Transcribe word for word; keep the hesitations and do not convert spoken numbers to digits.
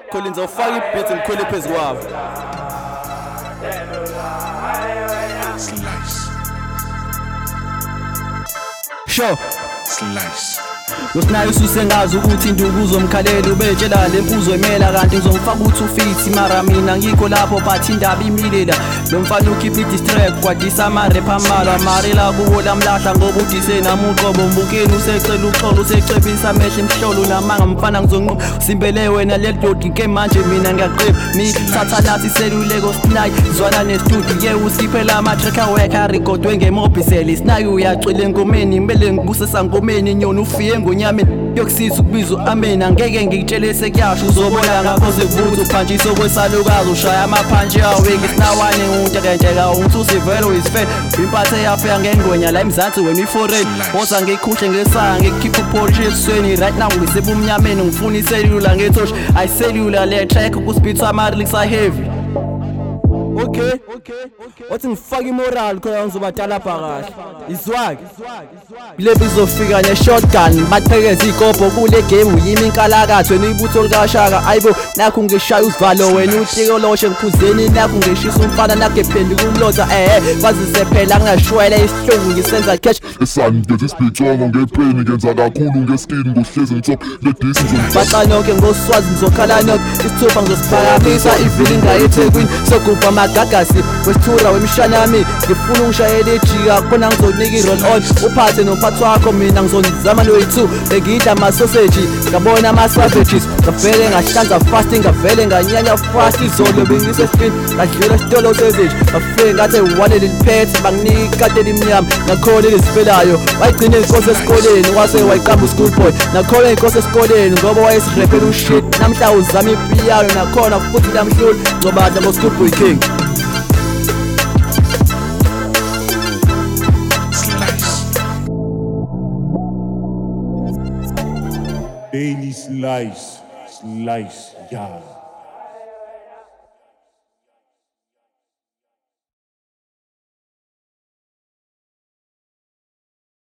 Collins awufaka i-beat ngikhwele phezu kwabo. Slice. Sure. Slice. Usinayo usengazi ukuthi induku uzomkhalela ubetshela lemfuzo emela kanti ngizomfaka uthi ufithi mara mina ngikho lapho but indaba imilela lo mfana ukhipha i-distract kwadisa ama-rap amalo amarela kuwo lamlahla ngoba udise namuqobo mbukeni usecela uxolo usecepisa amehlo emhlolo namanga mfana ngizonquma usimbele wena leli dodi ke manje mina ngiyaqepha mithatha nathi iseluleko Snai zwana nestudio ye usiphela ama-track awekho arekodwe ngemobhiseli Snai uyacwile engomeni ngimele ngibusesa ngomeni nyoni ufiye ngonyameni yokusiza ukubizwa amen angeke ngikutshele sekuyasho uzobona ngakho sekuvutha uphantshiso kwesalukazi ushaya amaphanshi yawe ngisinawane untekenteka umthusi velo is fair impathe yafe ngengwenya la emzansi wena iforeign bosa ngikhuhle ngesanga ngikhipha upolish esweni right now ngisebumnyameni ngifuna iselula ngetosh ayiselula le track kuspeed sama-lyrics heavy. Okay, wathi ngifaka imoral khona ngizobadala phakahle izwake le bizofika ne shotgun bathekeza ikopho kule game uyimi inkalakatho wena ibutho likashaka ayibo nakho ngishaya usivalo wena utiko loshe ngiphuzeni nakho ngishisa umfana nakhe phendi kumlotha eh bazise phela ngashwele isihlungu ngisenza cash esani ngenza isibhicongo ngepheni ngenza kakhulu ngeskin ngohlezi ngitop le disi ngizobaqanoke ngoswazi ngizokhala nokho isithupha ngizosiphakamisa ivili ngayethekwini sokubha magagasi wesithura wemishana yami ngifuna ungishayele ejika khona ngizonika i-roll on uphathe nomphathi wakho mina ngizonizama noyi-two bengidla ama-sausage ngabona ama-savages ngavele ngahlanza fast ngavele nganyanya fast izolo bengisescreen ngadlula esitolo sezage ngafike ngathi waleli liphethe banginika ikati elimnyama nakhona elizifelayo wayigcina inkosi esikoleni wase wayiqamba u-school boy nakhona inkosi esikoleni ngoba wayesirepela ushit namhla uzama ipiyano nakhona futhi namhluli ngizobadla ngo-school boy king. Daily Slice, Slice, yeah.